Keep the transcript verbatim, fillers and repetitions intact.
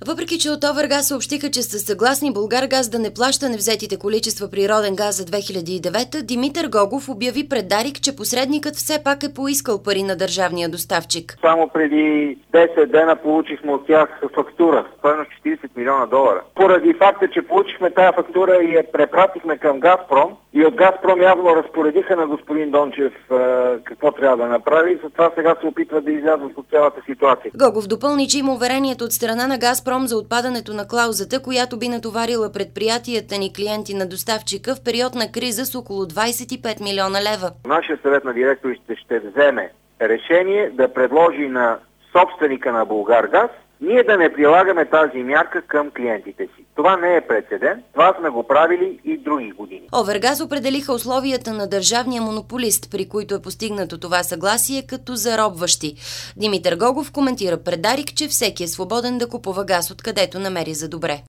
Въпреки че от Овергаз съобщиха, че са съгласни Булгаргаз да не плаща невзетите количества природен газ за две хиляди и девета, Димитър Гогов обяви пред Дарик, че посредникът все пак е поискал пари на държавния доставчик. Само преди десет дена получихме от тях фактура, стойност четирийсет милиона долара. Поради факта, че получихме тая фактура и я препратихме към Газпром, и от Газпром явно разпоредиха на господин Дончев е, какво трябва да направи, и затова сега се опитват да излязат от цялата ситуация. Гогов допълни, че има уверението от страна на Газпром за отпадането на клаузата, която би натоварила предприятията ни клиенти на доставчика в период на криза с около двадесет и пет милиона лева. Нашия съвет на директорите ще вземе решение да предложи на собственика на Булгаргаз ние да не прилагаме тази мярка към клиентите си. Това не е прецедент, това сме го правили и други години. Овергаз определиха условията на държавния монополист, при които е постигнато това съгласие, като заробващи. Димитър Гогов коментира пред Дарик, че всеки е свободен да купува газ откъдето намери за добре.